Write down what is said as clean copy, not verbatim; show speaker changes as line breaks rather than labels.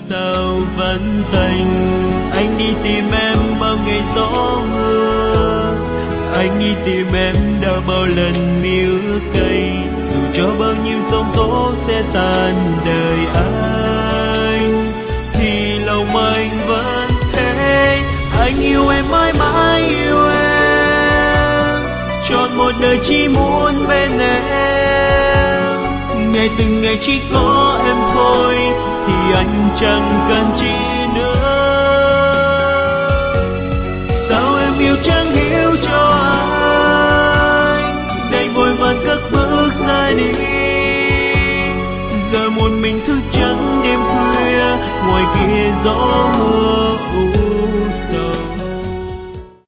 sao vẫn tành. Anh đi tìm em bao ngày gió mưa, anh đi tìm em đã bao lần mi ước cây. Dù cho bao nhiêu sóng tố sẽ tan đời anh, thì lòng anh vẫn thế. Anh yêu em mãi mãi yêu em, trọn một đời chỉ muốn bên em. Ngày từng ngày chỉ có em thôi, thì anh chẳng cần chi